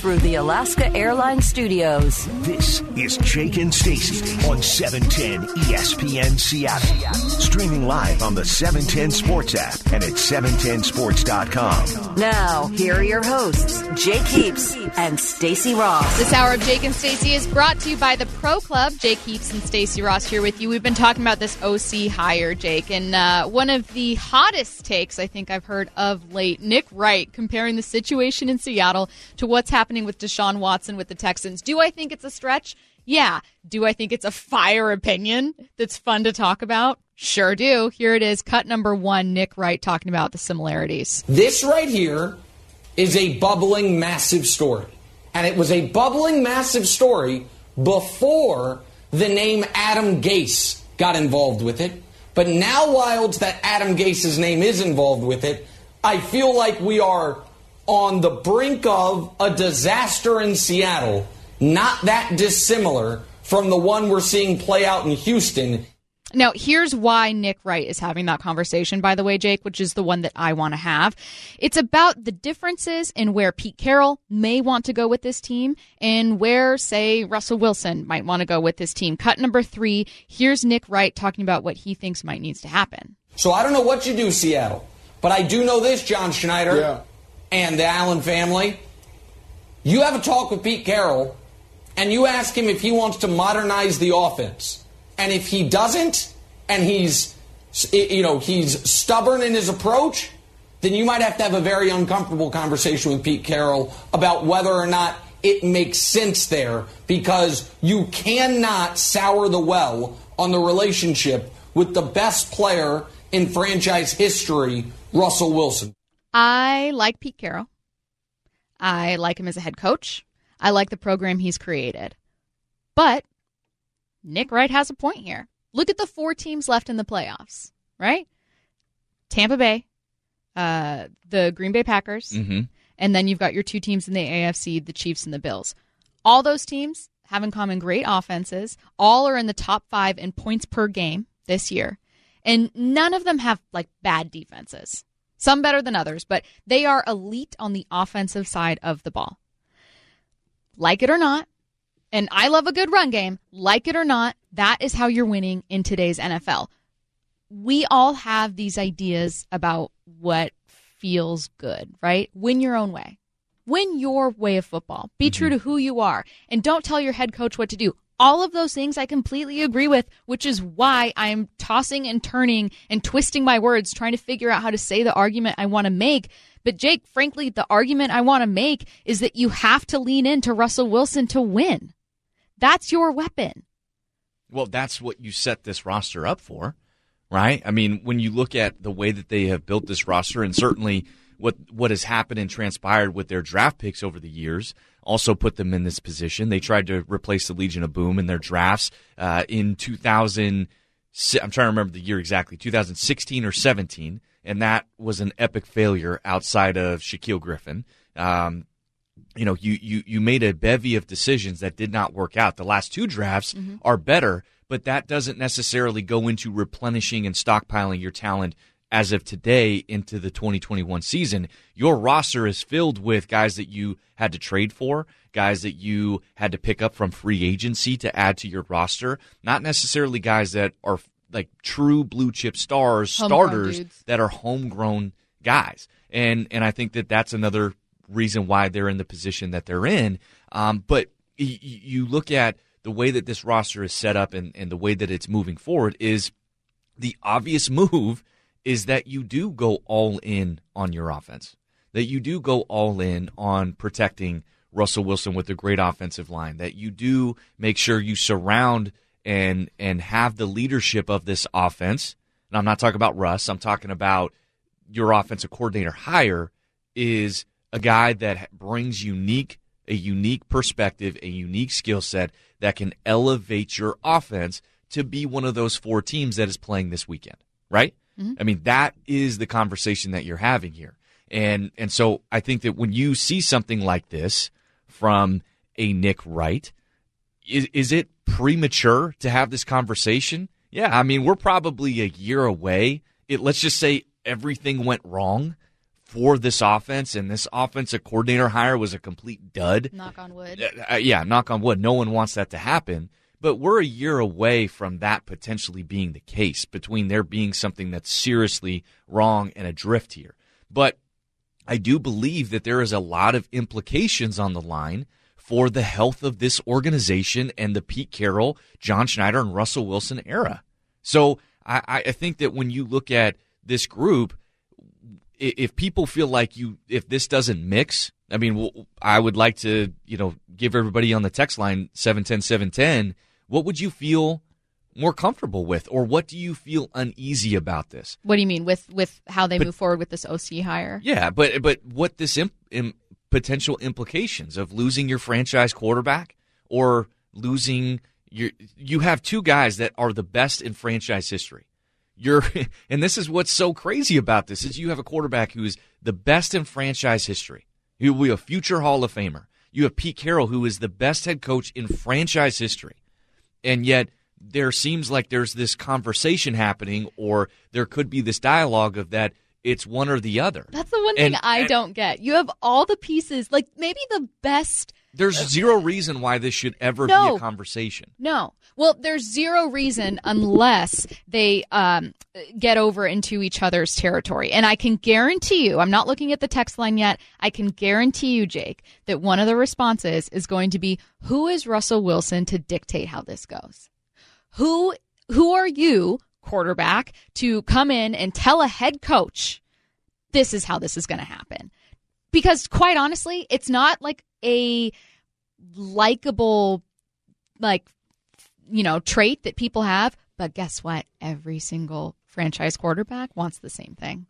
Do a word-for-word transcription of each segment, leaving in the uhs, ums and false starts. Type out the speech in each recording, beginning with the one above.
through the Alaska Airlines Studios. This is Jake and Stacey on seven ten E S P N Seattle. Streaming live on the seven ten Sports app and at seven ten sports dot com. Now, here are your hosts, Jake Heaps and Stacey Ross. This hour of Jake and Stacey is brought to you by the Pro Club. Jake Heaps and Stacey Ross here with you. We've been talking about this O C hire, Jake, and uh, one of the hottest takes I think I've heard of late, Nick Wright comparing the situation in Seattle to what's happening with Deshaun Watson with the Texans. Do I think it's a stretch? Yeah. Do I think it's a fire opinion that's fun to talk about? Sure do. Here it is, cut number one, Nick Wright talking about the similarities. This right here is a bubbling, massive story. And it was a bubbling, massive story before the name Adam Gase got involved with it. But now, Wilds, that Adam Gase's name is involved with it, I feel like we are on the brink of a disaster in Seattle, not that dissimilar from the one we're seeing play out in Houston. Now, here's why Nick Wright is having that conversation, by the way, Jake, which is the one that I want to have. It's about the differences in where Pete Carroll may want to go with this team and where, say, Russell Wilson might want to go with this team. Cut number three, here's Nick Wright talking about what he thinks might needs to happen. So I don't know what you do, Seattle, but I do know this, John Schneider yeah. and the Allen family. You have a talk with Pete Carroll, and you ask him if he wants to modernize the offense. And if he doesn't, and he's, you know, he's stubborn in his approach, then you might have to have a very uncomfortable conversation with Pete Carroll about whether or not it makes sense there, because you cannot sour the well on the relationship with the best player in franchise history, Russell Wilson. I like Pete Carroll. I like him as a head coach. I like the program he's created. But Nick Wright has a point here. Look at the four teams left in the playoffs, right? Tampa Bay, uh, the Green Bay Packers, mm-hmm. and then you've got your two teams in the A F C, the Chiefs and the Bills. All those teams have in common great offenses. All are in the top five in points per game this year. And none of them have, like, bad defenses. Some better than others, but they are elite on the offensive side of the ball. Like it or not, and I love a good run game. Like it or not, that is how you're winning in today's N F L. We all have these ideas about what feels good, right? Win your own way. Win your way of football. Be mm-hmm. true to who you are. And don't tell your head coach what to do. All of those things I completely agree with, which is why I'm tossing and turning and twisting my words, trying to figure out how to say the argument I want to make. But, Jake, frankly, the argument I want to make is that you have to lean into Russell Wilson to win. That's your weapon. Well, that's what you set this roster up for, right? I mean, when you look at the way that they have built this roster, and certainly what what has happened and transpired with their draft picks over the years also put them in this position. They tried to replace the Legion of Boom in their drafts uh, in two thousand. I'm trying to remember the year exactly, two thousand sixteen or seventeen, and that was an epic failure outside of Shaquille Griffin. Um, you know, you, you, you made a bevy of decisions that did not work out. The last two drafts mm-hmm. are better, but that doesn't necessarily go into replenishing and stockpiling your talent as of today into the twenty twenty-one season. Your roster is filled with guys that you had to trade for, guys that you had to pick up from free agency to add to your roster, not necessarily guys that are like true blue chip stars, homegrown starters dudes. That are homegrown guys. And and I think that that's another reason why they're in the position that they're in. Um, but y- you look at the way that this roster is set up and, and the way that it's moving forward is the obvious move is that you do go all in on your offense, that you do go all in on protecting Russell Wilson with a great offensive line, that you do make sure you surround and and have the leadership of this offense. And I'm not talking about Russ. I'm talking about your offensive coordinator hire is a guy that brings unique, a unique perspective, a unique skill set that can elevate your offense to be one of those four teams that is playing this weekend, right? Mm-hmm. I mean, that is the conversation that you're having here. And and so I think that when you see something like this from a Nick Wright, is, is it premature to have this conversation? Yeah, I mean, we're probably a year away. It, let's just say everything went wrong for this offense, and this offensive coordinator hire was a complete dud. Knock on wood. Uh, yeah, knock on wood. No one wants that to happen. But we're a year away from that potentially being the case, between there being something that's seriously wrong and adrift here. But I do believe that there is a lot of implications on the line for the health of this organization and the Pete Carroll, John Schneider, and Russell Wilson era. So I, I think that when you look at this group, if people feel like you, if this doesn't mix, I mean, I would like to, you know, give everybody on the text line seven ten seven ten, what would you feel more comfortable with, or what do you feel uneasy about this? What do you mean with with how they but, move forward with this O C hire? Yeah, but but what this imp, imp, potential implications of losing your franchise quarterback or losing your, you have two guys that are the best in franchise history. You're, and this is what's so crazy about this, is you have a quarterback who is the best in franchise history. He will be a future Hall of Famer. You have Pete Carroll, who is the best head coach in franchise history. And yet there seems like there's this conversation happening, or there could be this dialogue of that it's one or the other. That's the one and, thing I and, don't get. You have all the pieces, like maybe the best. There's zero reason why this should ever no, be a conversation. No. Well, there's zero reason unless they um, get over into each other's territory. And I can guarantee you, I'm not looking at the text line yet, I can guarantee you, Jake, that one of the responses is going to be, who is Russell Wilson to dictate how this goes? Who who are you, quarterback, to come in and tell a head coach this is how this is going to happen? Because quite honestly, it's not like a likable, like, you know, trait that people have. But guess what? Every single franchise quarterback wants the same thing.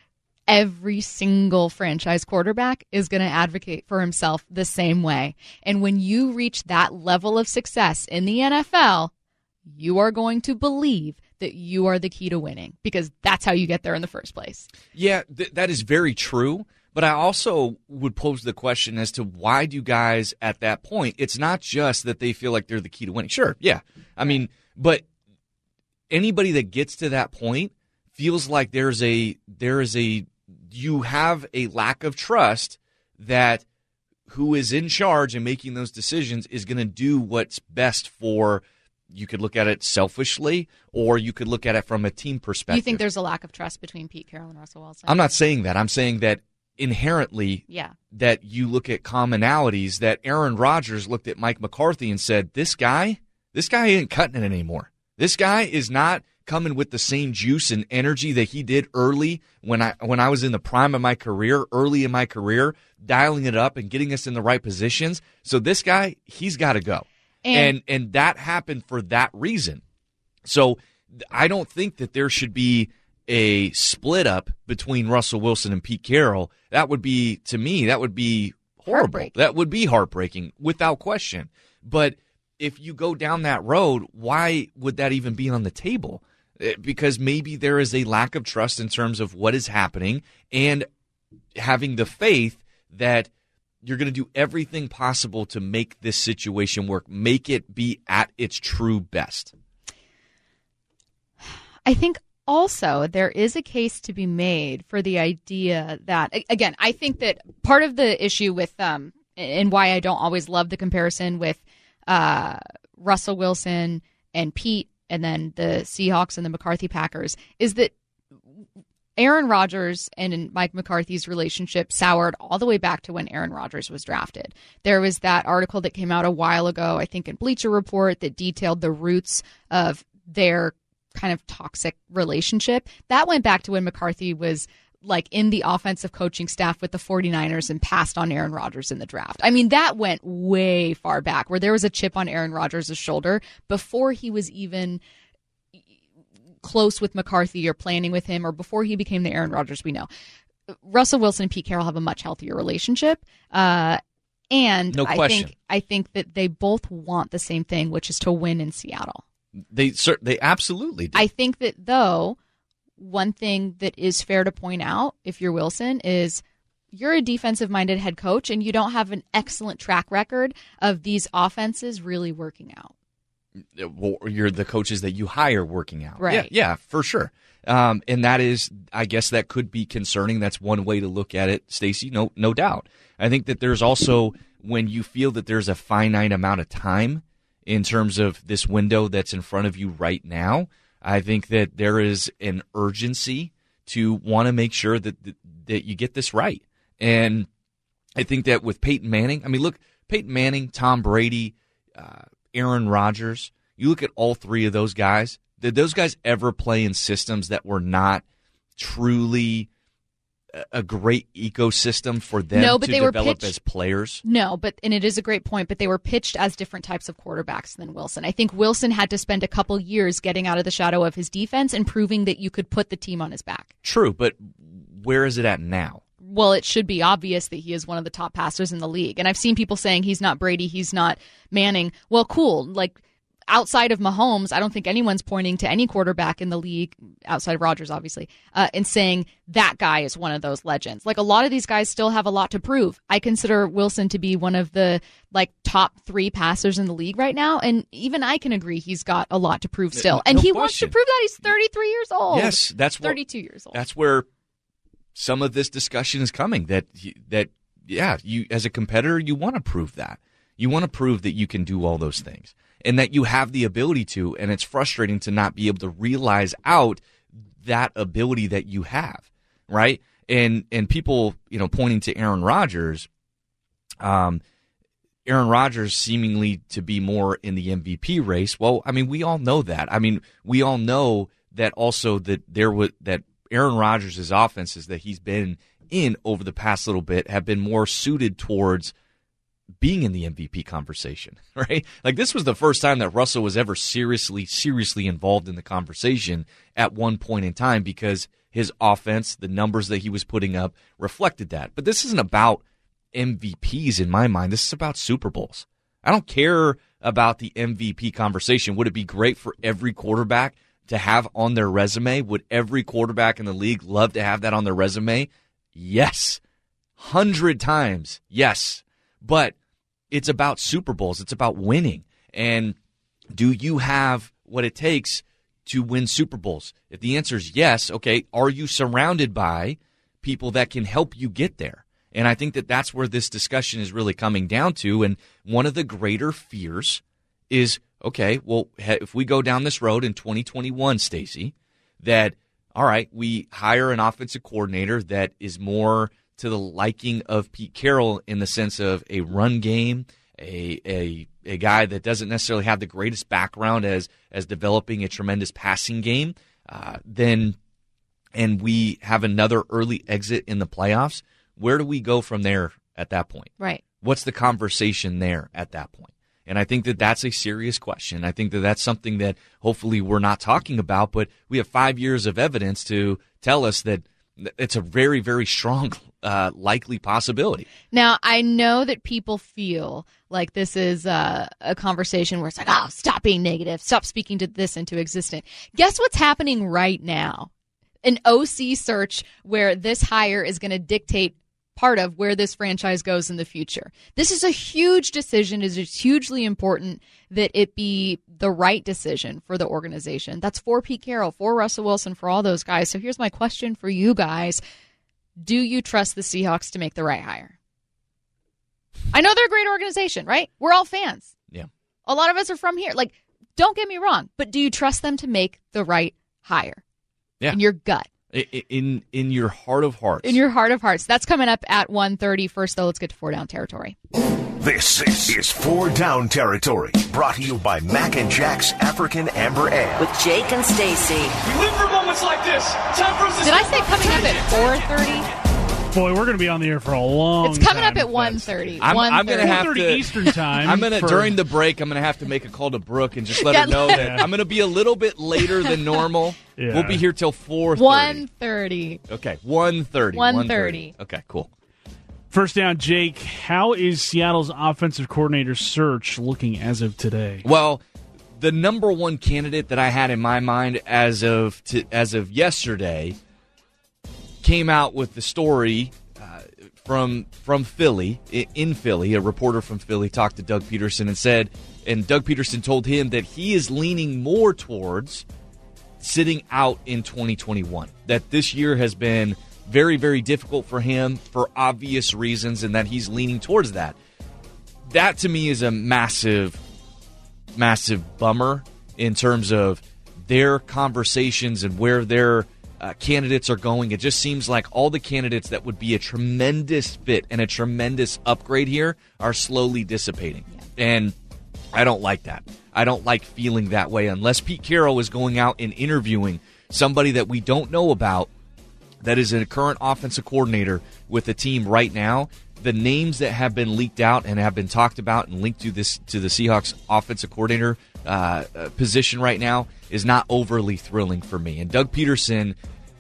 Every single franchise quarterback is going to advocate for himself the same way. And when you reach that level of success in the N F L, you are going to believe that you are the key to winning, because that's how you get there in the first place. Yeah, th- that is very true. But I also would pose the question as to why do guys at that point, it's not just that they feel like they're the key to winning. Sure, yeah. I mean, but anybody that gets to that point feels like there's a there is a you have a lack of trust that who is in charge and making those decisions is going to do what's best for. You could look at it selfishly, or you could look at it from a team perspective. You think there's a lack of trust between Pete Carroll and Russell Wilson? I'm not saying that. I'm saying that inherently, yeah. that you look at commonalities, that Aaron Rodgers looked at Mike McCarthy and said, this guy, this guy ain't cutting it anymore. This guy is not coming with the same juice and energy that he did early when I when I was in the prime of my career, early in my career, dialing it up and getting us in the right positions. So this guy, he's got to go. And, and and that happened for that reason. So I don't think that there should be a split up between Russell Wilson and Pete Carroll. That would be, to me, that would be horrible. That would be heartbreaking, without question. But if you go down that road, why would that even be on the table? Because maybe there is a lack of trust in terms of what is happening, and having the faith that you're going to do everything possible to make this situation work, make it be at its true best. I think also there is a case to be made for the idea that, again, I think that part of the issue with, um, and why I don't always love the comparison with uh, Russell Wilson and Pete and then the Seahawks and the McCarthy Packers, is that Aaron Rodgers and Mike McCarthy's relationship soured all the way back to when Aaron Rodgers was drafted. There was that article that came out a while ago, I think in Bleacher Report, that detailed the roots of their kind of toxic relationship. That went back to when McCarthy was like in the offensive coaching staff with the 49ers and passed on Aaron Rodgers in the draft. I mean, that went way far back, where there was a chip on Aaron Rodgers' shoulder before he was even close with McCarthy or planning with him, or before he became the Aaron Rodgers we know. Russell Wilson and Pete Carroll have a much healthier relationship. Uh, and no I question. think I think that they both want the same thing, which is to win in Seattle. They they absolutely do. I think that, though, one thing that is fair to point out, if you're Wilson, is you're a defensive-minded head coach, and you don't have an excellent track record of these offenses really working out. you're the coaches that you hire working out. Right. Yeah, yeah, for sure. Um, and that is, I guess that could be concerning. That's one way to look at it, Stacey, no, no doubt. I think that there's also when you feel that there's a finite amount of time in terms of this window that's in front of you right now, I think that there is an urgency to want to make sure that that you get this right. And I think that with Peyton Manning, I mean, look, Peyton Manning, Tom Brady, uh, Aaron Rodgers, you look at all three of those guys, did those guys ever play in systems that were not truly a great ecosystem for them no, but to they were develop pitched, as players? No, but and it is a great point, but they were pitched as different types of quarterbacks than Wilson. I think Wilson had to spend a couple years getting out of the shadow of his defense and proving that you could put the team on his back. True, but where is it at now? Well, it should be obvious that he is one of the top passers in the league. And I've seen people saying he's not Brady, he's not Manning. Well, cool. Like, outside of Mahomes, I don't think anyone's pointing to any quarterback in the league, outside of Rodgers, obviously, uh, and saying that guy is one of those legends. Like, a lot of these guys still have a lot to prove. I consider Wilson to be one of the, like, top three passers in the league right now, and even I can agree he's got a lot to prove still. And no he question. wants to prove that. He's thirty-three years old. Yes, that's what, thirty-two years old. That's where some of this discussion is coming, that, that yeah, you as a competitor, you want to prove that. You want to prove that you can do all those things and that you have the ability to, and it's frustrating to not be able to realize out that ability that you have, right? And and people, you know, pointing to Aaron Rodgers, um, Aaron Rodgers seemingly to be more in the M V P race. Well, I mean, we all know that. I mean, we all know that also that there was that Aaron Rodgers' offenses that he's been in over the past little bit have been more suited towards being in the M V P conversation, right? Like, this was the first time that Russell was ever seriously, seriously involved in the conversation at one point in time because his offense, the numbers that he was putting up, reflected that. But this isn't about M V Ps in my mind. This is about Super Bowls. I don't care about the M V P conversation. Would it be great for every quarterback to have on their resume? Would every quarterback in the league love to have that on their resume? Yes. Hundred times. Yes. But it's about Super Bowls. It's about winning. And do you have what it takes to win Super Bowls? If the answer is yes, okay, are you surrounded by people that can help you get there? And I think that that's where this discussion is really coming down to. And one of the greater fears is, okay, well, if we go down this road in twenty twenty-one, Stacey, that, all right, we hire an offensive coordinator that is more to the liking of Pete Carroll in the sense of a run game, a a a guy that doesn't necessarily have the greatest background as as developing a tremendous passing game, uh, then and we have another early exit in the playoffs, where do we go from there at that point? Right. What's the conversation there at that point? And I think that that's a serious question. I think that that's something that hopefully we're not talking about, but we have five years of evidence to tell us that it's a very, very strong uh, likely possibility. Now, I know that people feel like this is uh, a conversation where it's like, oh, stop being negative. Stop speaking to this into existence. Guess what's happening right now? An O C search where this hire is going to dictate part of where this franchise goes in the future. This is a huge decision. It is hugely important that it be the right decision for the organization. That's for Pete Carroll, for Russell Wilson, for all those guys. So here's my question for you guys. Do you trust the Seahawks to make the right hire? I know they're a great organization, right? We're all fans. Yeah. A lot of us are from here. Like, don't get me wrong, but do you trust them to make the right hire? Yeah. In your gut. In in your heart of hearts. In your heart of hearts. That's coming up at one thirty. First, though, let's get to Four Down Territory. This, this is Four Down Territory, brought to you by Mac and Jack's African Amber Ale. With Jake and Stacey. We live for moments like this. Time for us to Did I say coming up at four thirty? Boy, we're going to be on the air for a long time. It's coming up at one thirty. I'm, I'm going to have to Eastern time. I'm going to for... during the break. I'm going to have to make a call to Brooke and just let Yeah, her know let- that I'm going to be a little bit later than normal. Yeah. We'll be here till four thirty. one thirty. Okay, one thirty. one thirty. Okay, cool. First down, Jake. How is Seattle's offensive coordinator search looking as of today? Well, the number one candidate that I had in my mind as of to, as of yesterday came out with the story uh, from from Philly, in Philly, a reporter from Philly talked to Doug Peterson and said, and Doug Peterson told him that he is leaning more towards sitting out in twenty twenty-one, that this year has been very, very difficult for him for obvious reasons, and that he's leaning towards that. That, to me, is a massive, massive bummer in terms of their conversations and where their uh, candidates are going. It just seems like all the candidates that would be a tremendous fit and a tremendous upgrade here are slowly dissipating. Yeah. And I don't like that. I don't like feeling that way unless Pete Carroll is going out and interviewing somebody that we don't know about that is a current offensive coordinator with the team right now. The names that have been leaked out and have been talked about and linked to this to the Seahawks offensive coordinator uh, position right now is not overly thrilling for me. And Doug Peterson,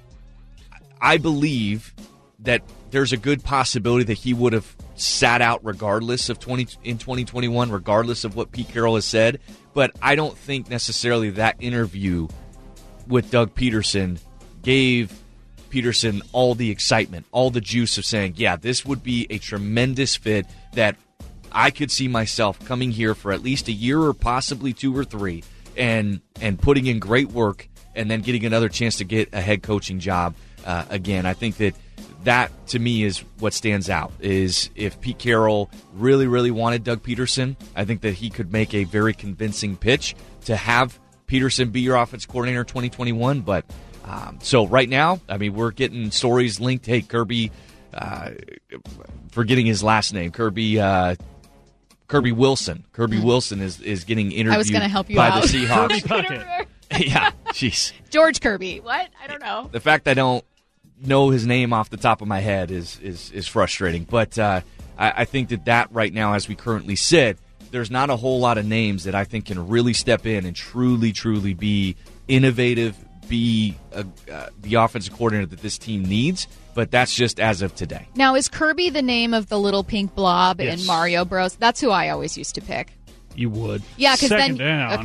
I believe that there's a good possibility that he would have sat out regardless of twenty in twenty twenty-one, regardless of what Pete Carroll has said. But I don't think necessarily that interview with Doug Peterson gave Peterson all the excitement, all the juice of saying, yeah, this would be a tremendous fit that I could see myself coming here for at least a year or possibly two or three and and putting in great work and then getting another chance to get a head coaching job uh, again. I think that that, to me, is what stands out, is if Pete Carroll really, really wanted Doug Peterson, I think that he could make a very convincing pitch to have Peterson be your offensive coordinator in twenty twenty-one, but Um, so right now, I mean, we're getting stories linked. Hey, Kirby, uh, forgetting his last name, Kirby uh, Kirby Wilson. Kirby mm. Wilson is, is getting interviewed I was gonna help you by out. the Seahawks. Kirby Puckett. Yeah, jeez. George Kirby. What? I don't know. The fact I don't know his name off the top of my head is is, is frustrating. But uh, I, I think that that right now, as we currently sit, there's not a whole lot of names that I think can really step in and truly, truly be innovative, be a, uh, the offensive coordinator that this team needs, but that's just as of today. Now, is Kirby the name of the little pink blob Yes. in Mario Bros? That's who I always used to pick. You would. Yeah, because then down.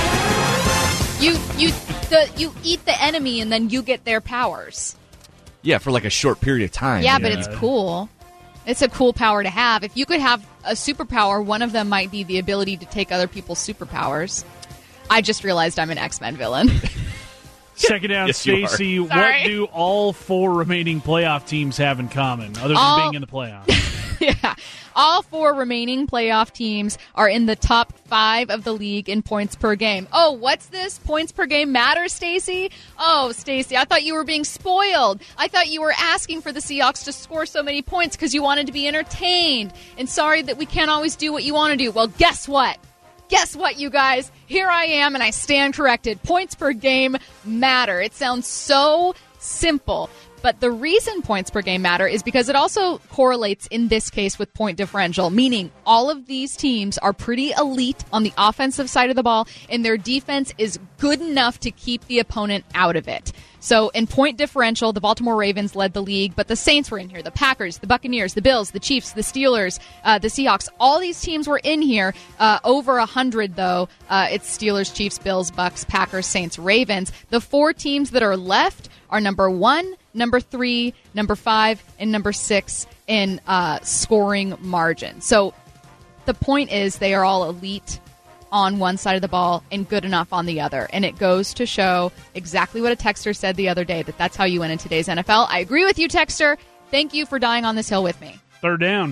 Okay. you you the you eat the enemy and then you get their powers. Yeah, for like a short period of time. Yeah, you but know? it's cool. It's a cool power to have. If you could have a superpower, one of them might be the ability to take other people's superpowers. I just realized I'm an X-Men villain. Second down, Yes, you are. Stacy. What Sorry. do all four remaining playoff teams have in common, other than All- being in the playoffs? Yeah. All four remaining playoff teams are in the top five of the league in points per game. Oh, what's this? Points per game matter, Stacy? Oh, Stacy, I thought you were being spoiled. I thought you were asking for the Seahawks to score so many points because you wanted to be entertained. And sorry that we can't always do what you want to do. Well, guess what? Guess what, you guys? Here I am, and I stand corrected. Points per game matter. It sounds so simple. But the reason points per game matter is because it also correlates in this case with point differential, meaning all of these teams are pretty elite on the offensive side of the ball, and their defense is good enough to keep the opponent out of it. So in point differential, the Baltimore Ravens led the league, but the Saints were in here, the Packers, the Buccaneers, the Bills, the Chiefs, the Steelers, uh, the Seahawks. All these teams were in here. Uh, over one hundred, though. Uh, it's Steelers, Chiefs, Bills, Bucks, Packers, Saints, Ravens. The four teams that are left are number one, number three, number five, and number six in uh, scoring margin. So the point is they are all elite on one side of the ball and good enough on the other. And it goes to show exactly what a texter said the other day, that that's how you win in today's N F L. I agree with you, texter. Thank you for dying on this hill with me. Third down.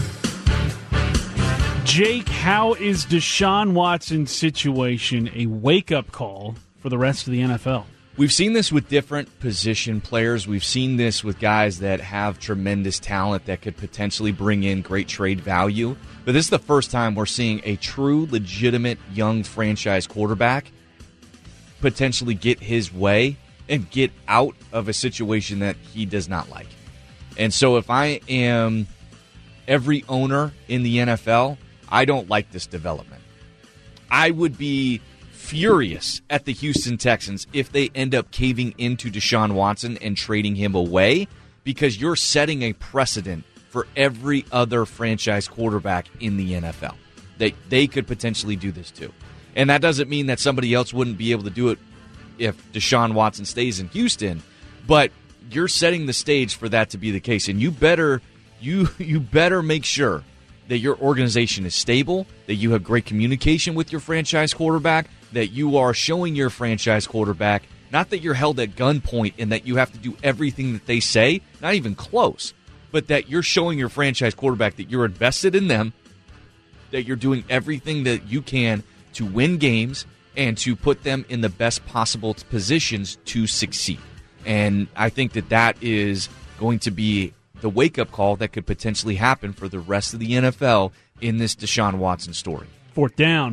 Jake, how is Deshaun Watson's situation a wake-up call for the rest of the N F L? We've seen this with different position players. We've seen this with guys that have tremendous talent that could potentially bring in great trade value. But this is the first time we're seeing a true, legitimate young franchise quarterback potentially get his way and get out of a situation that he does not like. And so if I am every owner in the N F L, I don't like this development. I would be furious at the Houston Texans if they end up caving into Deshaun Watson and trading him away, because you're setting a precedent for every other franchise quarterback in the N F L. They they could potentially do this too. And that doesn't mean that somebody else wouldn't be able to do it if Deshaun Watson stays in Houston, but you're setting the stage for that to be the case. And you better you you better make sure that your organization is stable, that you have great communication with your franchise quarterback, that you are showing your franchise quarterback, not that you're held at gunpoint and that you have to do everything that they say, not even close, but that you're showing your franchise quarterback that you're invested in them, that you're doing everything that you can to win games and to put them in the best possible positions to succeed. And I think that that is going to be the wake-up call that could potentially happen for the rest of the N F L in this Deshaun Watson story. Fourth down.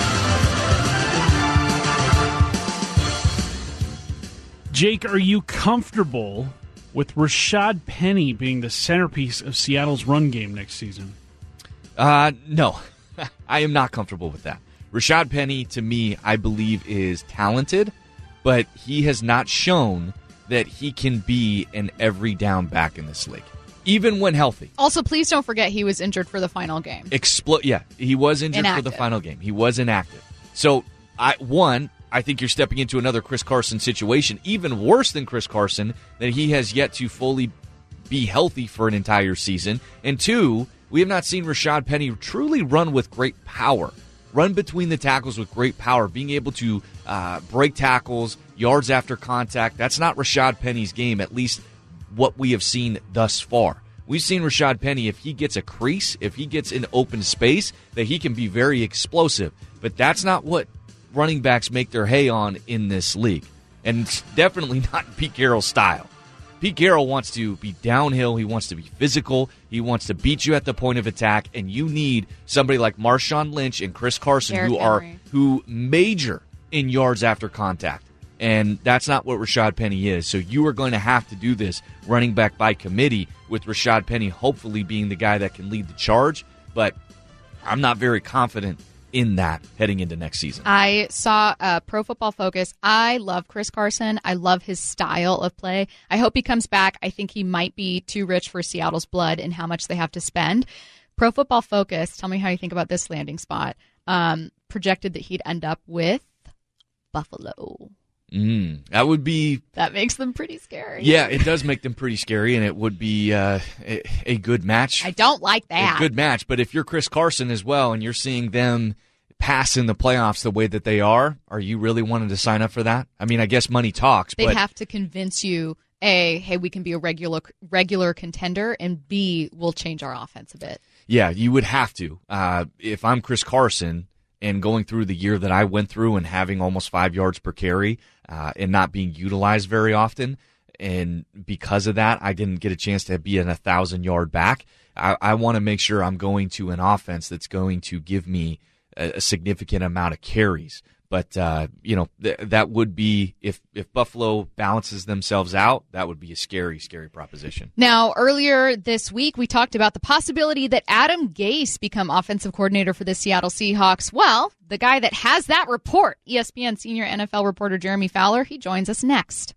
Jake, are you comfortable with Rashad Penny being the centerpiece of Seattle's run game next season? Uh, no, I am not comfortable with that. Rashad Penny, to me, I believe is talented, but he has not shown that he can be an every down back in this league, even when healthy. Also, please don't forget he was injured for the final game. Explo- yeah, he was injured Inactive. for the final game. He was inactive. So, I one, I think you're stepping into another Chris Carson situation, even worse than Chris Carson, that he has yet to fully be healthy for an entire season. And two, we have not seen Rashad Penny truly run with great power. Run between the tackles with great power, being able to uh, break tackles, yards after contact. That's not Rashad Penny's game, at least what we have seen thus far. We've seen Rashad Penny, if he gets a crease, if he gets in open space, that he can be very explosive. But that's not what running backs make their hay on in this league. And it's definitely not Pete Carroll's style. Pete Carroll wants to be downhill. He wants to be physical. He wants to beat you at the point of attack. And you need somebody like Marshawn Lynch and Chris Carson Derrick who are Henry. who major in yards after contact. And that's not what Rashad Penny is. So you are going to have to do this running back by committee with Rashad Penny hopefully being the guy that can lead the charge. But I'm not very confident in that heading into next season. I saw uh, Pro Football Focus. I love Chris Carson. I love his style of play. I hope he comes back. I think he might be too rich for Seattle's blood and how much they have to spend. Pro Football Focus, tell me how you think about this landing spot, um, projected that he'd end up with Buffalo. Mm, that would be... That makes them pretty scary. Yeah, it does make them pretty scary, and it would be uh, a, a good match. I don't like that. A good match, but if you're Chris Carson as well and you're seeing them pass in the playoffs the way that they are, are you really wanting to sign up for that? I mean, I guess money talks, They'd but... have to convince you, A, hey, we can be a regular regular contender, and B, we'll change our offense a bit. Yeah, you would have to. Uh, if I'm Chris Carson and going through the year that I went through and having almost five yards per carry uh, and not being utilized very often, and because of that, I didn't get a chance to be an one thousand-yard back, I, I want to make sure I'm going to an offense that's going to give me a, a significant amount of carries. But, uh, you know, th- that would be, if, if Buffalo balances themselves out, that would be a scary, scary proposition. Now, earlier this week, we talked about the possibility that Adam Gase become offensive coordinator for the Seattle Seahawks. Well, the guy that has that report, E S P N senior N F L reporter Jeremy Fowler, he joins us next.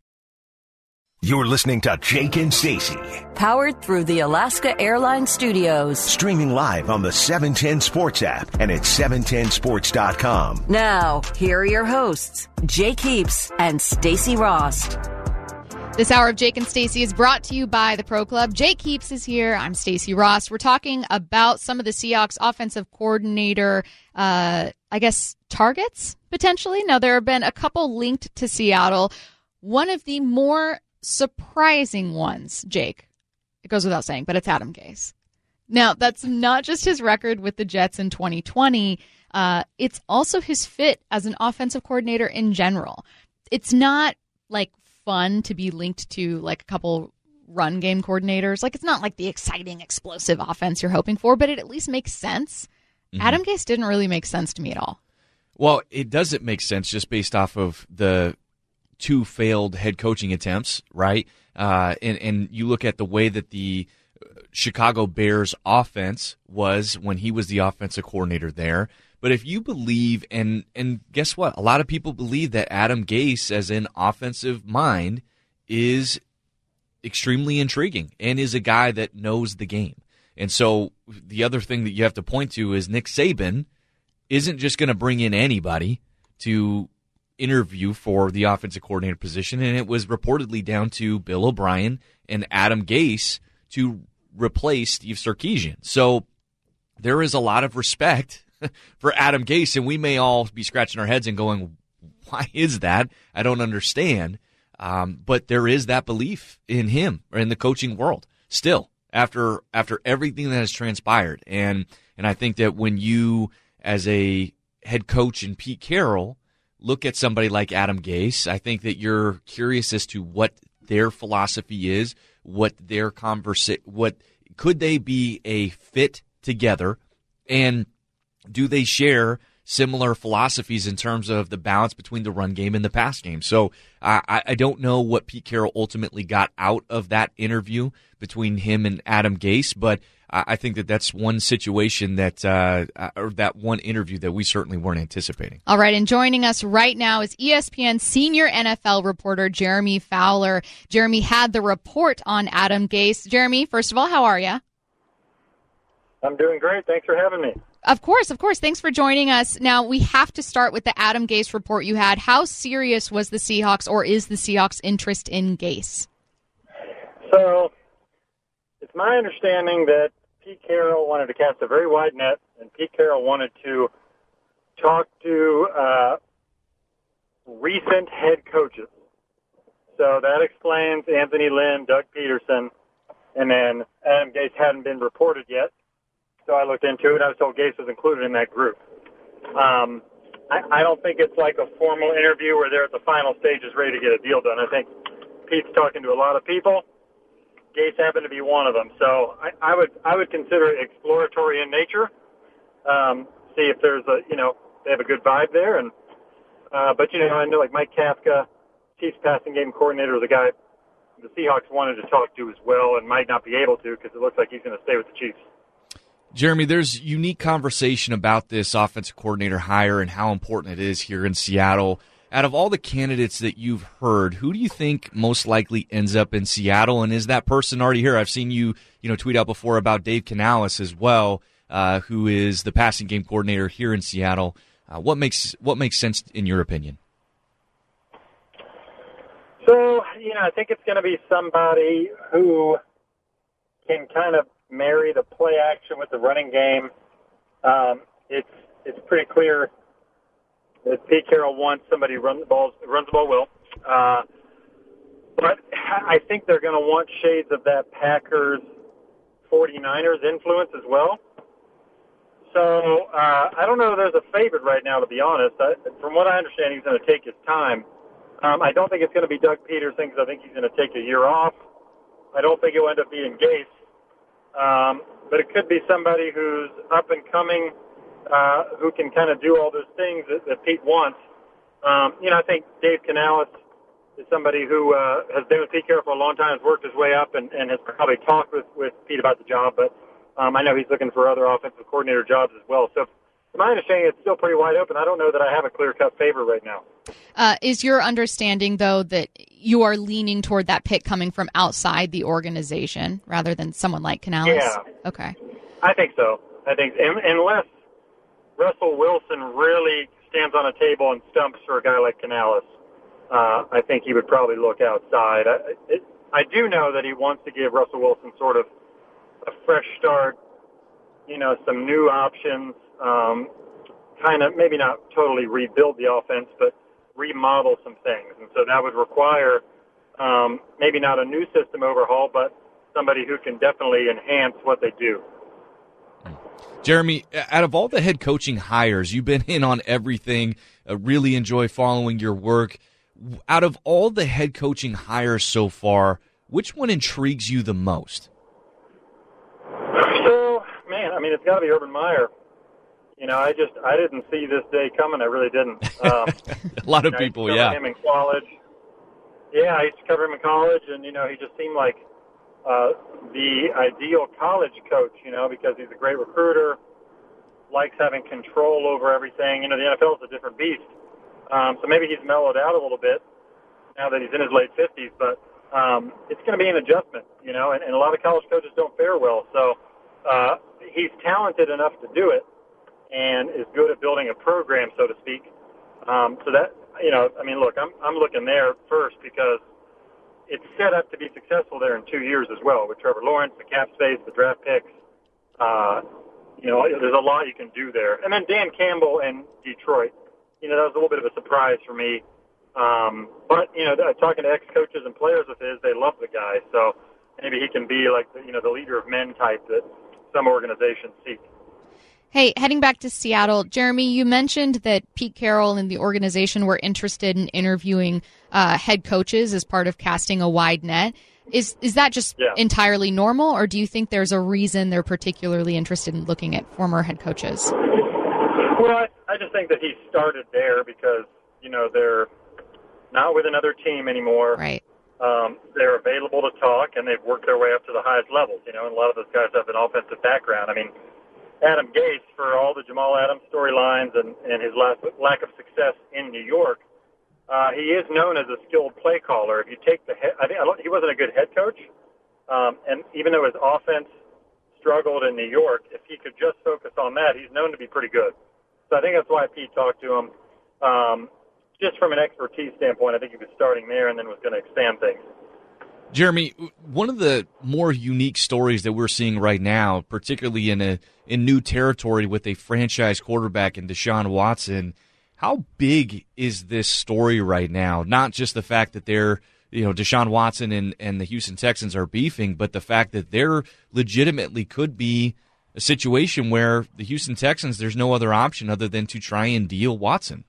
You're listening to Jake and Stacey. Powered through the Alaska Airlines Studios. Streaming live on the seven ten Sports app and at seven ten sports dot com. Now, here are your hosts, Jake Heaps and Stacey Ross. This hour of Jake and Stacey is brought to you by the Pro Club. Jake Heaps is here. I'm Stacey Ross. We're talking about some of the Seahawks offensive coordinator, uh, I guess, targets, potentially. Now, there have been a couple linked to Seattle. One of the more surprising ones, Jake, it goes without saying, but it's Adam Gase. Now, that's not just his record with the Jets in twenty twenty. Uh, it's also his fit as an offensive coordinator in general. It's not like fun to be linked to like a couple run game coordinators. Like, it's not like the exciting, explosive offense you're hoping for, but it at least makes sense. Mm-hmm. Adam Gase didn't really make sense to me at all. Well, it doesn't make sense just based off of the two failed head coaching attempts, right? Uh, and, and you look at the way that the Chicago Bears offense was when he was the offensive coordinator there. But if you believe, and and guess what? A lot of people believe that Adam Gase, as an offensive mind, is extremely intriguing and is a guy that knows the game. And so the other thing that you have to point to is Nick Saban isn't just going to bring in anybody to interview for the offensive coordinator position, and it was reportedly down to Bill O'Brien and Adam Gase to replace Steve Sarkisian. So there is a lot of respect for Adam Gase, and we may all be scratching our heads and going, why is that? I don't understand. Um, but there is that belief in him or in the coaching world still after after everything that has transpired. And and I think that when you, as a head coach in Pete Carroll, look at somebody like Adam Gase, I think that you're curious as to what their philosophy is, what their conversa- what could they be a fit together, and do they share similar philosophies in terms of the balance between the run game and the pass game. So uh, I, I don't know what Pete Carroll ultimately got out of that interview between him and Adam Gase, but I think that that's one situation that, uh, or that one interview that we certainly weren't anticipating. All right, and joining us right now is E S P N senior N F L reporter Jeremy Fowler. Jeremy had the report on Adam Gase. Jeremy, first of all, how are you? I'm doing great. Thanks for having me. Of course, of course. Thanks for joining us. Now, we have to start with the Adam Gase report you had. How serious was the Seahawks, or is the Seahawks' interest in Gase? So, it's my understanding that Pete Carroll wanted to cast a very wide net, and Pete Carroll wanted to talk to uh, recent head coaches. So that explains Anthony Lynn, Doug Peterson, and then Adam Gase hadn't been reported yet. So I looked into it. I was told Gase was included in that group. Um, I, I don't think it's like a formal interview where they're at the final stages ready to get a deal done. I think Pete's talking to a lot of people. Gase happened to be one of them. So I, I would I would consider it exploratory in nature. Um, see if there's a, you know, they have a good vibe there. And uh, but, you know, I know like Mike Kafka, Chiefs passing game coordinator, is a guy the Seahawks wanted to talk to as well and might not be able to because it looks like he's going to stay with the Chiefs. Jeremy, there's unique conversation about this offensive coordinator hire and how important it is here in Seattle. Out of all the candidates that you've heard, who do you think most likely ends up in Seattle? And is that person already here? I've seen you, you know, tweet out before about Dave Canales as well, uh, who is the passing game coordinator here in Seattle. Uh, what makes what makes sense in your opinion? So, you know, I think it's going to be somebody who can kind of marry the play action with the running game. Um, it's it's pretty clear that Pete Carroll wants somebody who run the ball, runs the ball well. Uh, but I think they're going to want shades of that Packers forty-niners influence as well. So uh, I don't know if there's a favorite right now, to be honest. I, from what I understand, he's going to take his time. Um, I don't think it's going to be Doug Peterson because I think he's going to take a year off. I don't think he'll end up being Gase. Um, but it could be somebody who's up and coming, uh, who can kind of do all those things that, that Pete wants. Um, you know, I think Dave Canales is somebody who uh, has been with Pete Carroll for a long time, has worked his way up, and, and has probably talked with, with Pete about the job. But um, I know he's looking for other offensive coordinator jobs as well. So, from my understanding, it's still pretty wide open. I don't know that I have a clear-cut favorite right now. Uh, is your understanding, though, that you are leaning toward that pick coming from outside the organization rather than someone like Canales? Yeah. Okay. I think so. I think unless Russell Wilson really stands on a table and stumps for a guy like Canales, uh, I think he would probably look outside. I, it, I do know that he wants to give Russell Wilson sort of a fresh start, you know, some new options, um, kind of maybe not totally rebuild the offense, but remodel some things. And so that would require um, maybe not a new system overhaul, but somebody who can definitely enhance what they do. Jeremy, out of all the head coaching hires, you've been in on everything, uh, really enjoy following your work. Out of all the head coaching hires so far, which one intrigues you the most? So, man, I mean, it's got to be Urban Meyer. You know, I just, I didn't see this day coming. I really didn't. Um, a lot of you know, people, I used to cover yeah. him in college. Yeah, I used to cover him in college, and, you know, he just seemed like uh, the ideal college coach, you know, because he's a great recruiter, likes having control over everything. You know, the N F L is a different beast. Um, so maybe he's mellowed out a little bit now that he's in his late fifties, but um, it's going to be an adjustment, you know, and, and a lot of college coaches don't fare well. So uh, he's talented enough to do it and is good at building a program, so to speak. Um, so that, you know, I mean, look, I'm I'm looking there first because it's set up to be successful there in two years as well with Trevor Lawrence, the cap space, the draft picks. Uh, you know, there's a lot you can do there. And then Dan Campbell in Detroit, you know, that was a little bit of a surprise for me. Um, but, you know, talking to ex-coaches and players of his, they love the guy. So maybe he can be like, the, you know, the leader of men type that some organizations seek. Hey, heading back to Seattle, Jeremy, you mentioned that Pete Carroll and the organization were interested in interviewing uh, head coaches as part of casting a wide net. Is is that just yeah. entirely normal, or do you think there's a reason they're particularly interested in looking at former head coaches? Well, I, I just think that he started there because, you know, they're not with another team anymore. Right. Um, they're available to talk, and they've worked their way up to the highest levels, you know, and a lot of those guys have an offensive background. I mean, Adam Gase, for all the Jamal Adams storylines and, and his lack, lack of success in New York, uh, he is known as a skilled play caller. If you take the head, I think I don't, he wasn't a good head coach, um, and even though his offense struggled in New York, if he could just focus on that, he's known to be pretty good. So I think that's why Pete talked to him. Um, just from an expertise standpoint, I think he was starting there and then was going to expand things. Jeremy, one of the more unique stories that we're seeing right now, particularly in a in new territory with a franchise quarterback in Deshaun Watson, how big is this story right now? Not just the fact that they're, you know, Deshaun Watson and, and the Houston Texans are beefing, but the fact that there legitimately could be a situation where the Houston Texans, there's no other option other than to try and deal Watson.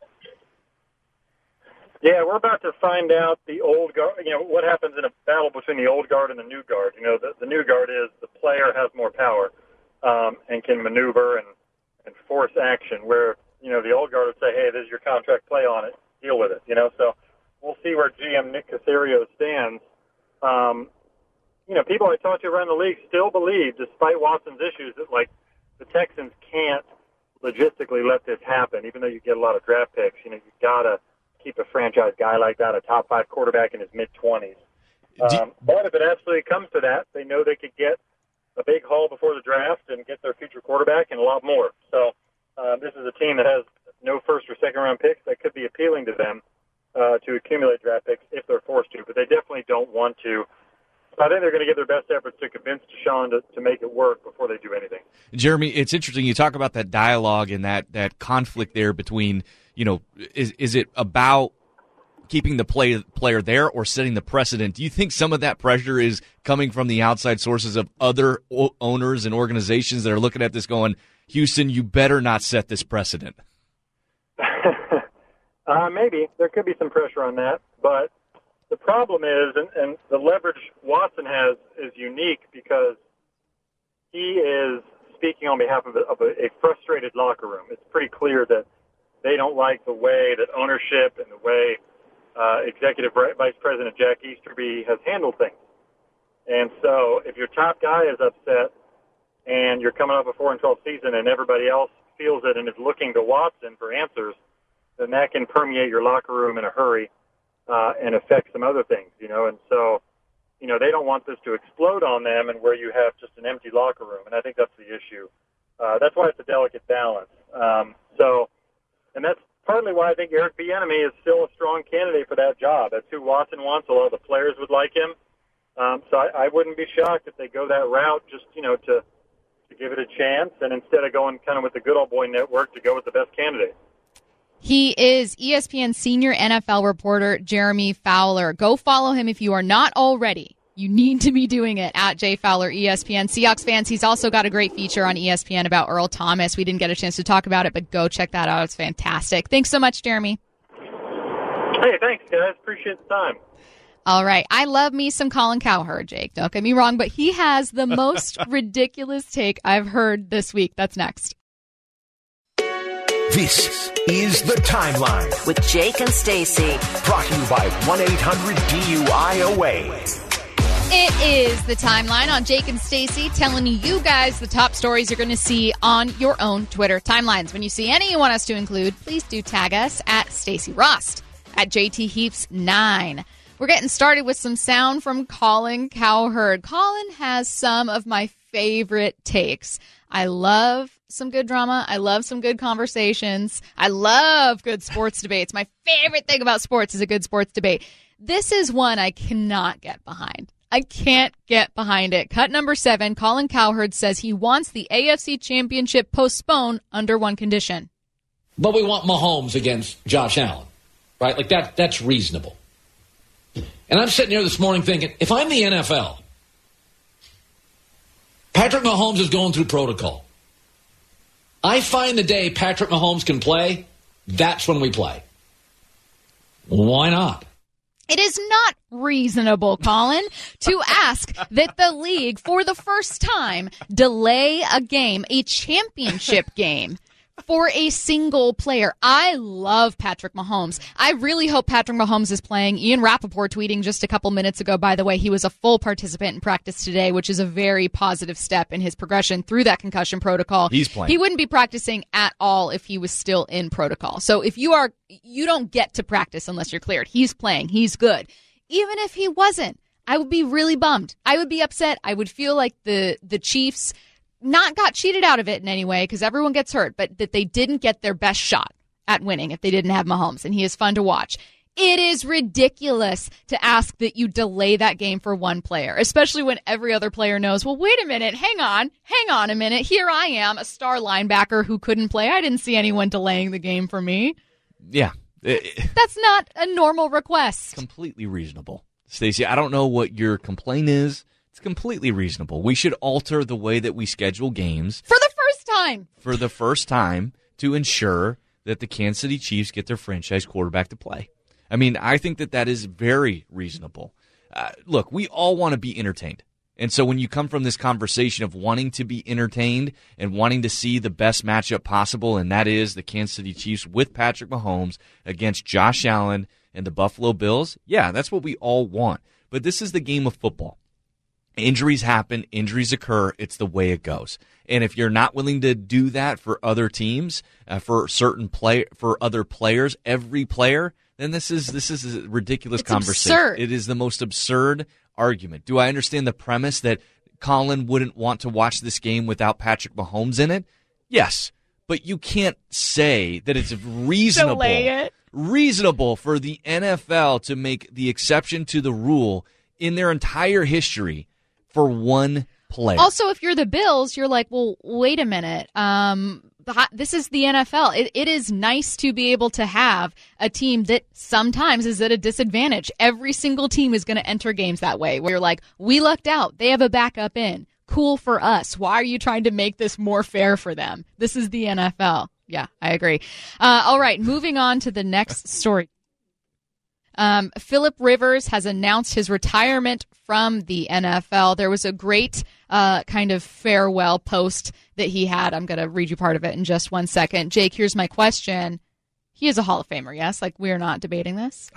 Yeah, we're about to find out the old guard, you know, what happens in a battle between the old guard and the new guard. You know, the, the new guard is the player has more power um, and can maneuver and, and force action, where, you know, the old guard would say, hey, this is your contract, play on it, deal with it, you know. So we'll see where G M Nick Caserio stands. Um, you know, people I talk to around the league still believe, despite Watson's issues, that, like, the Texans can't logistically let this happen, even though you get a lot of draft picks. You know, you've got to keep a franchise guy like that, a top five quarterback in his mid-twenties. Um, but if it absolutely comes to that, they know they could get a big haul before the draft and get their future quarterback and a lot more. So uh, this is a team that has no first or second-round picks that could be appealing to them uh, to accumulate draft picks if they're forced to, but they definitely don't want to. So I think they're going to give their best efforts to convince Deshaun to, to make it work before they do anything. Jeremy, it's interesting. You talk about that dialogue and that, that conflict there between, you know, is is it about keeping the play, player there or setting the precedent? Do you think some of that pressure is coming from the outside sources of other o- owners and organizations that are looking at this going, Houston, you better not set this precedent? uh, maybe. There could be some pressure on that. But the problem is, and, and the leverage Watson has is unique because he is speaking on behalf of a, of a, a frustrated locker room. It's pretty clear that they don't like the way that ownership and the way uh, Executive Vice President Jack Easterby has handled things. And so if your top guy is upset and you're coming up a four and twelve season and everybody else feels it and is looking to Watson for answers, then that can permeate your locker room in a hurry uh, and affect some other things, you know. And so, you know, they don't want this to explode on them and where you have just an empty locker room. And I think that's the issue. Uh, that's why it's a delicate balance. Um, so, and that's partly why I think Eric Bieniemy is still a strong candidate for that job. That's who Watson wants. A lot of the players would like him. Um, so I, I wouldn't be shocked if they go that route just, you know, to, to give it a chance, and instead of going kind of with the good old boy network, to go with the best candidate. He is E S P N senior N F L reporter Jeremy Fowler. Go follow him if you are not already. You need to be doing it at Jay Fowler, E S P N. Seahawks fans, he's also got a great feature on E S P N about Earl Thomas. We didn't get a chance to talk about it, but go check that out. It's fantastic. Thanks so much, Jeremy. Hey, thanks, guys. Appreciate the time. All right. I love me some Colin Cowherd, Jake. Don't get me wrong, but he has the most ridiculous take I've heard this week. That's next. This is The Timeline with Jake and Stacy. Brought to you by one eight hundred D U I O A. It is The Timeline on Jake and Stacy, telling you guys the top stories you're going to see on your own Twitter timelines. When you see any you want us to include, please do tag us at Stacy Rost, at J T Heaps nine. We're getting started with some sound from Colin Cowherd. Colin has some of my favorite takes. I love some good drama. I love some good conversations. I love good sports debates. My favorite thing about sports is a good sports debate. This is one I cannot get behind. I can't get behind it. Cut number seven, Colin Cowherd says he wants the A F C Championship postponed under one condition. But we want Mahomes against Josh Allen, right? Like that, that's reasonable. And I'm sitting here this morning thinking, if I'm the N F L, Patrick Mahomes is going through protocol. I find the day Patrick Mahomes can play, that's when we play. Why not? It is not reasonable, Colin, to ask that the league, for the first time, delay a game, a championship game, for a single player. I love Patrick Mahomes. I really hope Patrick Mahomes is playing. Ian Rappaport tweeting just a couple minutes ago, by the way, he was a full participant in practice today, which is a very positive step in his progression through that concussion protocol. He's playing. He wouldn't be practicing at all if he was still in protocol. So if you are, you don't get to practice unless you're cleared. He's playing. He's good. Even if he wasn't, I would be really bummed. I would be upset. I would feel like the, the Chiefs not got cheated out of it in any way because everyone gets hurt, but that they didn't get their best shot at winning if they didn't have Mahomes, and he is fun to watch. It is ridiculous to ask that you delay that game for one player, especially when every other player knows, well, wait a minute, hang on, hang on a minute. Here I am, a star linebacker who couldn't play. I didn't see anyone delaying the game for me. Yeah. That's not a normal request. Completely reasonable. Stacey, I don't know what your complaint is. It's completely reasonable. We should alter the way that we schedule games. For the first time. For the first time to ensure that the Kansas City Chiefs get their franchise quarterback to play. I mean, I think that that is very reasonable. Uh, look, we all want to be entertained. And so when you come from this conversation of wanting to be entertained and wanting to see the best matchup possible, and that is the Kansas City Chiefs with Patrick Mahomes against Josh Allen and the Buffalo Bills, yeah, that's what we all want. But this is the game of football. Injuries happen, injuries occur, it's the way it goes. And if you're not willing to do that for other teams, uh, for certain play, for other players, every player, then this is this is a ridiculous it's conversation. Absurd. It is the most absurd argument. Do I understand the premise that Colin wouldn't want to watch this game without Patrick Mahomes in it? Yes, but you can't say that it's reasonable. Delay it. Reasonable for the N F L to make the exception to the rule in their entire history for one player. Also, if you're the Bills, you're like, well, wait a minute. Um, this is the N F L. It, it is nice to be able to have a team that sometimes is at a disadvantage. Every single team is going to enter games that way, where you're like, we lucked out. They have a backup in. Cool for us. Why are you trying to make this more fair for them? This is the N F L. Yeah, I agree. Uh, all right, moving on to the next story. Um, Philip Rivers has announced his retirement from the N F L. There was a great uh, kind of farewell post that he had. I'm going to read you part of it in just one second. Jake, here's my question. He is a Hall of Famer, yes? Like, we're not debating this?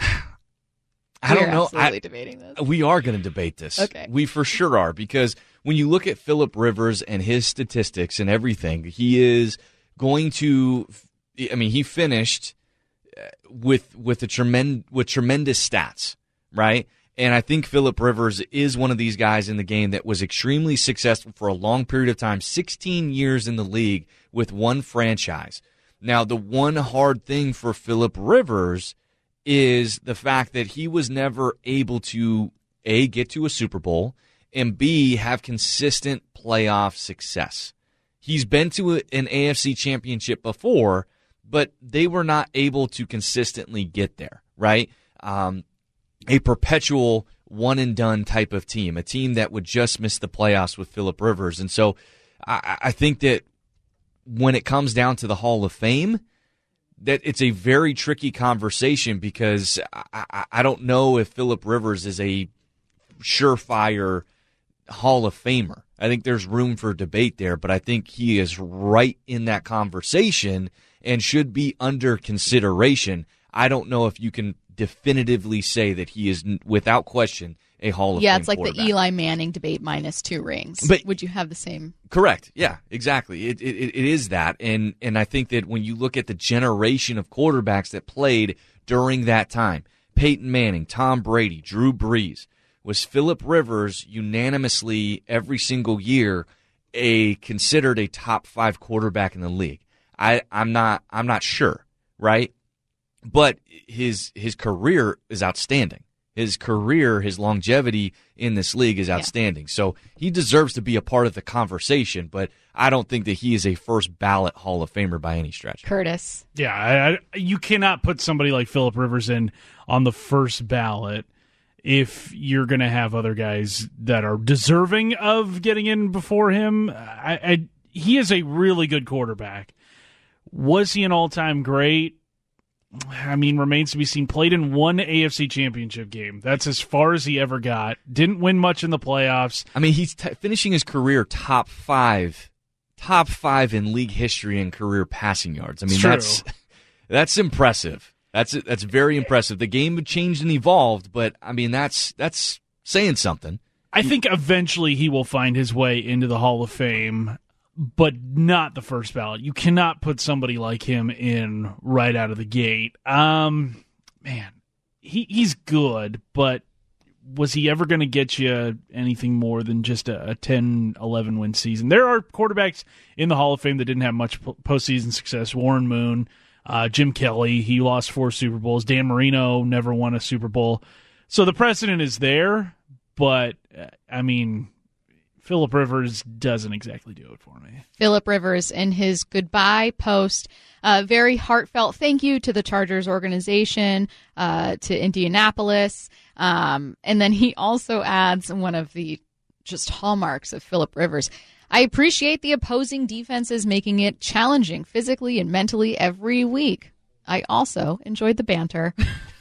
I don't we're know. absolutely I, debating this. We are going to debate this. Okay. We for sure are, because when you look at Philip Rivers and his statistics and everything, he is going to, I mean, he finished with with a tremendous with tremendous stats, right? And I think Philip Rivers is one of these guys in the game that was extremely successful for a long period of time, sixteen years in the league with one franchise. Now, the one hard thing for Philip Rivers is the fact that he was never able to, A, get to a Super Bowl, and B, have consistent playoff success. He's been to a, an A F C championship before, but they were not able to consistently get there, right? Um, a perpetual one-and-done type of team, a team that would just miss the playoffs with Philip Rivers. And so I, I think that when it comes down to the Hall of Fame, that it's a very tricky conversation, because I, I don't know if Philip Rivers is a surefire Hall of Famer. I think there's room for debate there, but I think he is right in that conversation and should be under consideration. I don't know if you can definitively say that he is, without question, a Hall of yeah, Fame. Yeah, it's like the quarterback. Eli Manning debate minus two rings. But would you have the same? Correct. Yeah, exactly. It, it it is that, and and I think that when you look at the generation of quarterbacks that played during that time, Peyton Manning, Tom Brady, Drew Brees, was Philip Rivers unanimously every single year a considered a top five quarterback in the league? I, I'm not. I'm not sure, right? But his his career is outstanding. His career, his longevity in this league is outstanding. Yeah. So he deserves to be a part of the conversation, but I don't think that he is a first ballot Hall of Famer by any stretch. Curtis. Yeah, I, I, you cannot put somebody like Phillip Rivers in on the first ballot if you're going to have other guys that are deserving of getting in before him. I, I, he is a really good quarterback. Was he an all-time great? I mean, remains to be seen. Played in one A F C championship game. That's as far as he ever got. Didn't win much in the playoffs. I mean, he's t- finishing his career top five, top five in league history in career passing yards. I mean, that's that's impressive. That's that's very impressive. The game changed and evolved, but I mean, that's that's saying something. I think eventually he will find his way into the Hall of Fame, but not the first ballot. You cannot put somebody like him in right out of the gate. Um, man, he he's good, but was he ever going to get you anything more than just a, a ten, eleven win season? There are quarterbacks in the Hall of Fame that didn't have much postseason success. Warren Moon, uh, Jim Kelly, he lost four Super Bowls. Dan Marino never won a Super Bowl. So the precedent is there, but, uh, I mean, Phillip Rivers doesn't exactly do it for me. Phillip Rivers in his goodbye post, uh, very heartfelt thank you to the Chargers organization, uh, to Indianapolis. Um, and then he also adds one of the just hallmarks of Phillip Rivers. I appreciate the opposing defenses making it challenging physically and mentally every week. I also enjoyed the banter.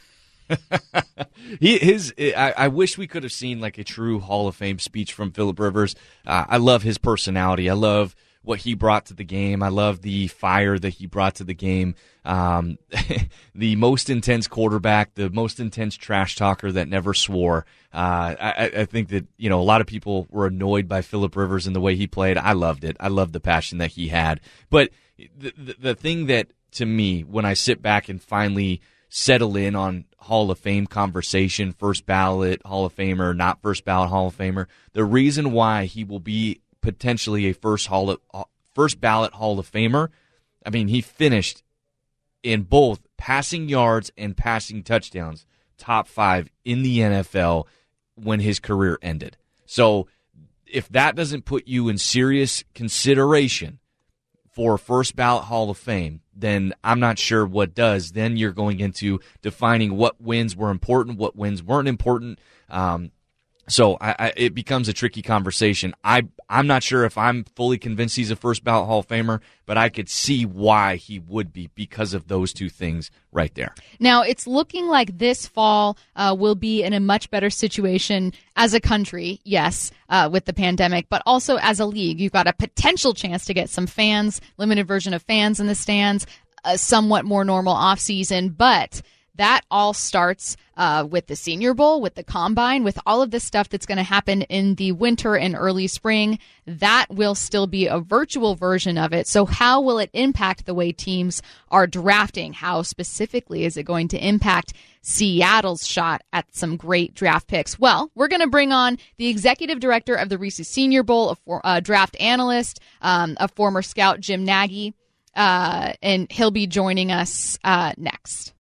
he, his, I, I wish we could have seen like a true Hall of Fame speech from Phillip Rivers. Uh, I love his personality. I love what he brought to the game. I love the fire that he brought to the game. Um, the most intense quarterback, the most intense trash talker that never swore. Uh, I, I think that, you know, a lot of people were annoyed by Phillip Rivers and the way he played. I loved it. I loved the passion that he had. But the, the, the thing that, to me, when I sit back and finally settle in on Hall of Fame conversation, first ballot Hall of Famer, not first ballot Hall of Famer, the reason why he will be potentially a first Hall of, first ballot Hall of Famer, I mean, he finished in both passing yards and passing touchdowns, top five in the N F L when his career ended. So if that doesn't put you in serious consideration for first ballot Hall of Fame, then I'm not sure what does. Then you're going into defining what wins were important, what wins weren't important. Um, so I, I, it becomes a tricky conversation. I, I'm not sure if I'm fully convinced he's a first ballot Hall of Famer, but I could see why he would be because of those two things right there. Now, it's looking like this fall uh, will be in a much better situation as a country, yes, uh, with the pandemic, but also as a league. You've got a potential chance to get some fans, limited version of fans in the stands, a somewhat more normal offseason, but that all starts uh, with the Senior Bowl, with the Combine, with all of this stuff that's going to happen in the winter and early spring. That will still be a virtual version of it. So how will it impact the way teams are drafting? How specifically is it going to impact Seattle's shot at some great draft picks? Well, we're going to bring on the executive director of the Reese's Senior Bowl, a for, uh, draft analyst, um, a former scout, Jim Nagy, uh, and he'll be joining us uh, next.